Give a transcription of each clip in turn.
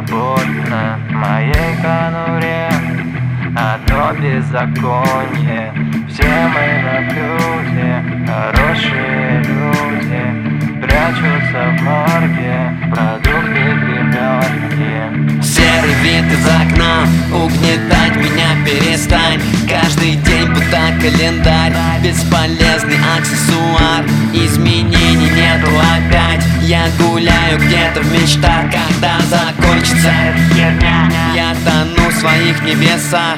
беззаботно в моей конуре одно беззаконие. Все мы на блюде, хорошие люди прячутся в морге, продукты гребенки. Серый вид из окна, угнетать меня перестань. Каждый день будто календарь, бесполезный аксессуар. Изменений нету опять, я гуляю где-то в мечтах. Когда закончится эта херня, я тону в своих небесах.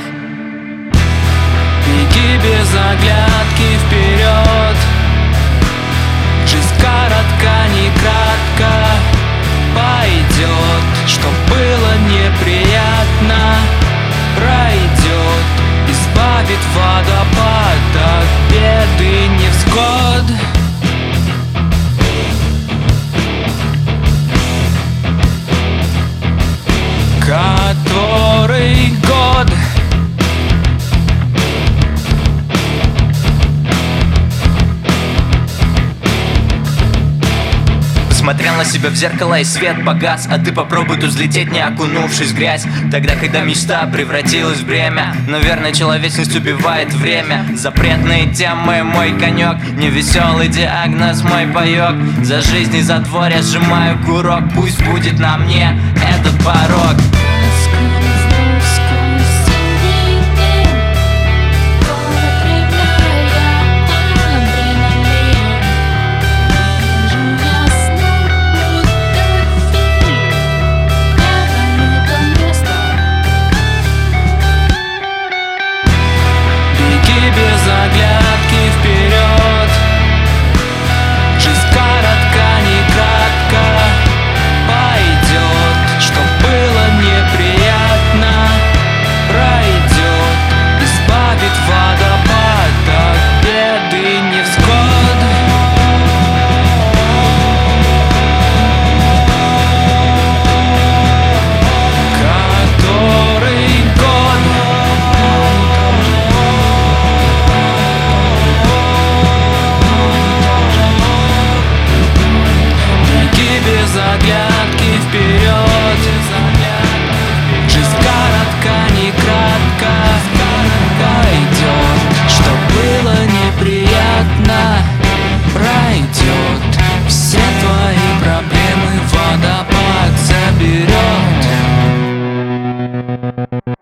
Беги без оглядки вперед, жизнь коротка, не кратко пойдет. Что было неприятно, пройдет, избавит водопад от беды невзгод. Который год? Смотрел на себя в зеркало и свет погас, а ты попробуй тут взлететь, не окунувшись в грязь. Тогда, когда мечта превратилась в бремя, наверное, человечность убивает время. Запретные темы мой конек, невеселый диагноз мой паёк. За жизнь и за двор я сжимаю курок, пусть будет на мне этот порог.